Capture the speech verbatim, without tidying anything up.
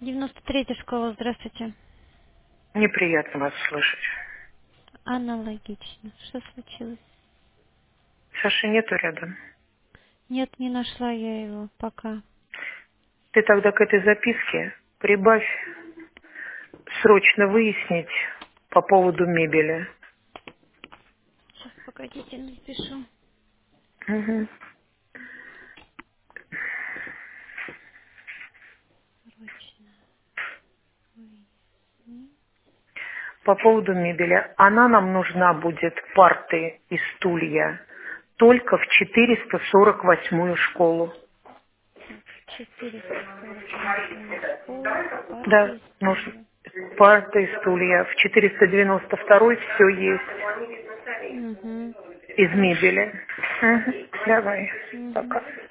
девяносто третья школа, здравствуйте. Неприятно вас слышать. Аналогично. Что случилось? Саши нету рядом. Нет, не нашла я его пока. Ты тогда к этой записке прибавь срочно выяснить по поводу мебели. Сейчас, погодите, напишу. Мгм. Срочно. По поводу мебели. Она нам нужна будет, парты и стулья, только в четыреста сорок восьмую школу. Так, четыреста сорок восьмую школу, парты Да, и нужно. стулья. Парты и стулья. В четыреста девяносто второй все есть Угу. из Хорошо. мебели. Мгм. Давай. Угу. Пока.